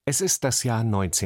Es ist das Jahr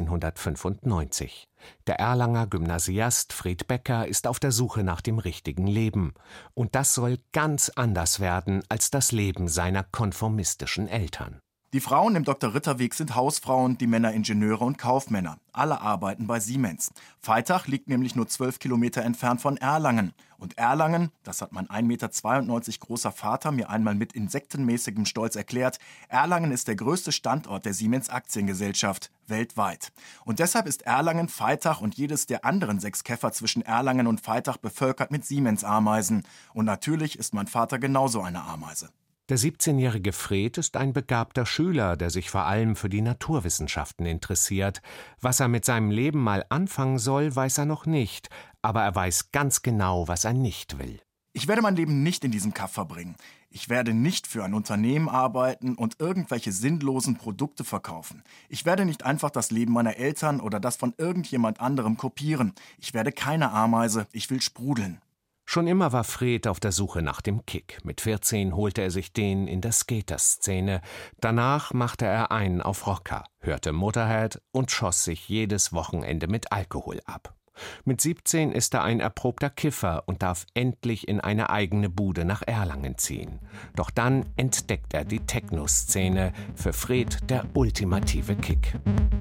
1995. Der Erlanger Gymnasiast Fred Becker ist auf der Suche nach dem richtigen Leben. Und das soll ganz anders werden als das Leben seiner konformistischen Eltern. Die Frauen im Dr. Ritterweg sind Hausfrauen, die Männer Ingenieure und Kaufmänner. Alle arbeiten bei Siemens. Veitach liegt nämlich nur 12 Kilometer entfernt von Erlangen. Und Erlangen, das hat mein 1,92 Meter großer Vater mir einmal mit insektenmäßigem Stolz erklärt, Erlangen ist der größte Standort der Siemens Aktiengesellschaft weltweit. Und deshalb ist Erlangen, Veitach und jedes der anderen 6 Käfer zwischen Erlangen und Veitach bevölkert mit Siemens-Ameisen. Und natürlich ist mein Vater genauso eine Ameise. Der 17-jährige Fred ist ein begabter Schüler, der sich vor allem für die Naturwissenschaften interessiert. Was er mit seinem Leben mal anfangen soll, weiß er noch nicht, aber er weiß ganz genau, was er nicht will. Ich werde mein Leben nicht in diesem Kaff verbringen. Ich werde nicht für ein Unternehmen arbeiten und irgendwelche sinnlosen Produkte verkaufen. Ich werde nicht einfach das Leben meiner Eltern oder das von irgendjemand anderem kopieren. Ich werde keine Ameise, ich will sprudeln. Schon immer war Fred auf der Suche nach dem Kick. Mit 14 holte er sich den in der Skater-Szene. Danach machte er einen auf Rocker, hörte Motorhead und schoss sich jedes Wochenende mit Alkohol ab. Mit 17 ist er ein erprobter Kiffer und darf endlich in eine eigene Bude nach Erlangen ziehen. Doch dann entdeckt er die Techno-Szene, für Fred der ultimative Kick.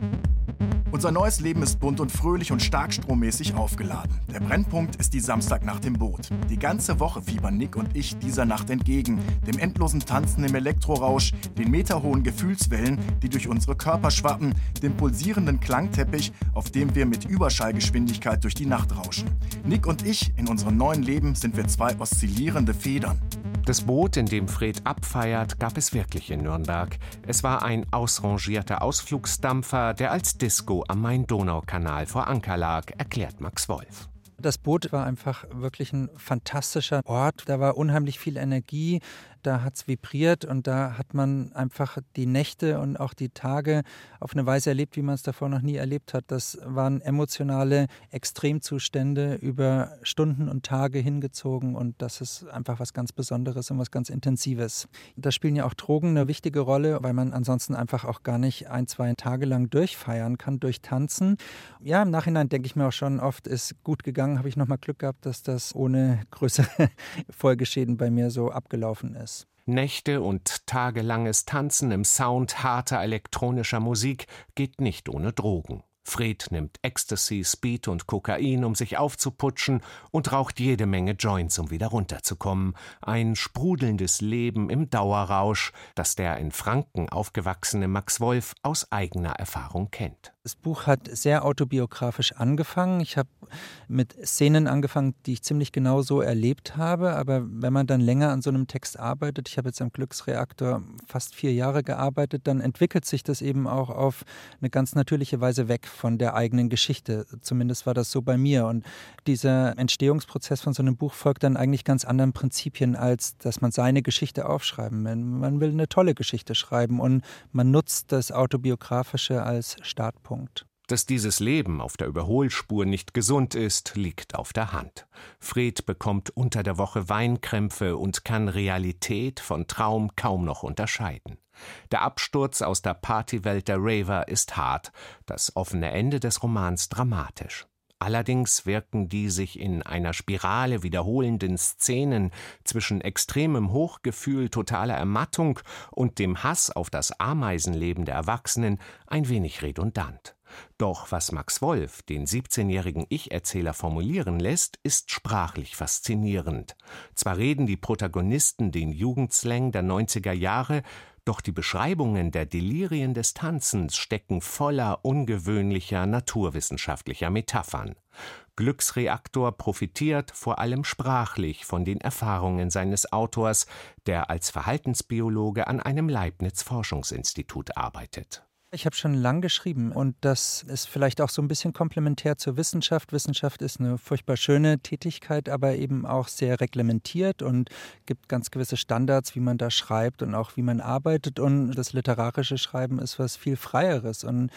Unser neues Leben ist bunt und fröhlich und starkstrommäßig aufgeladen. Der Brennpunkt ist die Samstagnacht im Boot. Die ganze Woche fiebern Nick und ich dieser Nacht entgegen, dem endlosen Tanzen im Elektrorausch, den meterhohen Gefühlswellen, die durch unsere Körper schwappen, dem pulsierenden Klangteppich, auf dem wir mit Überschallgeschwindigkeit durch die Nacht rauschen. Nick und ich, in unserem neuen Leben sind wir 2 oszillierende Federn. Das Boot, in dem Fred abfeiert, gab es wirklich in Nürnberg. Es war ein ausrangierter Ausflugsdampfer, der als Disco am Main-Donau-Kanal vor Anker lag, erklärt Max Wolf. Das Boot war einfach wirklich ein fantastischer Ort. Da war unheimlich viel Energie, da hat es vibriert und da hat man einfach die Nächte und auch die Tage auf eine Weise erlebt, wie man es davor noch nie erlebt hat. Das waren emotionale Extremzustände über Stunden und Tage hingezogen und das ist einfach was ganz Besonderes und was ganz Intensives. Da spielen ja auch Drogen eine wichtige Rolle, weil man ansonsten einfach auch gar nicht 1-2 Tage lang durchfeiern kann, durchtanzen. Ja, im Nachhinein denke ich mir auch schon oft, ist gut gegangen, habe ich nochmal Glück gehabt, dass das ohne größere Folgeschäden bei mir so abgelaufen ist. Nächte und tagelanges Tanzen im Sound harter elektronischer Musik geht nicht ohne Drogen. Fred nimmt Ecstasy, Speed und Kokain, um sich aufzuputschen und raucht jede Menge Joints, um wieder runterzukommen. Ein sprudelndes Leben im Dauerrausch, das der in Franken aufgewachsene Max Wolf aus eigener Erfahrung kennt. Das Buch hat sehr autobiografisch angefangen. Ich habe mit Szenen angefangen, die ich ziemlich genau so erlebt habe. Aber wenn man dann länger an so einem Text arbeitet, ich habe jetzt am Glücksreaktor fast 4 Jahre gearbeitet, dann entwickelt sich das eben auch auf eine ganz natürliche Weise weg von der eigenen Geschichte. Zumindest war das so bei mir. Und dieser Entstehungsprozess von so einem Buch folgt dann eigentlich ganz anderen Prinzipien, als dass man seine Geschichte aufschreiben will. Man will eine tolle Geschichte schreiben und man nutzt das Autobiografische als Startpunkt. Dass dieses Leben auf der Überholspur nicht gesund ist, liegt auf der Hand. Fred bekommt unter der Woche Weinkrämpfe und kann Realität von Traum kaum noch unterscheiden. Der Absturz aus der Partywelt der Raver ist hart, das offene Ende des Romans dramatisch. Allerdings wirken die sich in einer Spirale wiederholenden Szenen zwischen extremem Hochgefühl, totaler Ermattung und dem Hass auf das Ameisenleben der Erwachsenen ein wenig redundant. Doch was Max Wolf, den 17-jährigen Ich-Erzähler, formulieren lässt, ist sprachlich faszinierend. Zwar reden die Protagonisten den Jugendslang der 90er Jahre, doch die Beschreibungen der Delirien des Tanzens stecken voller ungewöhnlicher naturwissenschaftlicher Metaphern. Glücksreaktor profitiert vor allem sprachlich von den Erfahrungen seines Autors, der als Verhaltensbiologe an einem Leibniz-Forschungsinstitut arbeitet. Ich habe schon lang geschrieben und das ist vielleicht auch so ein bisschen komplementär zur Wissenschaft. Wissenschaft ist eine furchtbar schöne Tätigkeit, aber eben auch sehr reglementiert und gibt ganz gewisse Standards, wie man da schreibt und auch wie man arbeitet. Und das literarische Schreiben ist was viel Freieres. Und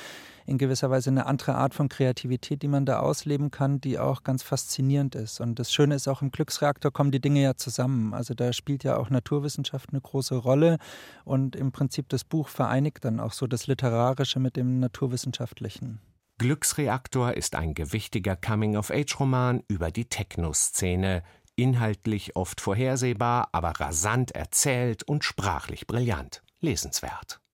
in gewisser Weise eine andere Art von Kreativität, die man da ausleben kann, die auch ganz faszinierend ist. Und das Schöne ist auch, im Glücksreaktor kommen die Dinge ja zusammen. Also da spielt ja auch Naturwissenschaft eine große Rolle und im Prinzip das Buch vereinigt dann auch so das Literarische mit dem Naturwissenschaftlichen. Glücksreaktor ist ein gewichtiger Coming-of-Age-Roman über die Techno-Szene, inhaltlich oft vorhersehbar, aber rasant erzählt und sprachlich brillant. Lesenswert.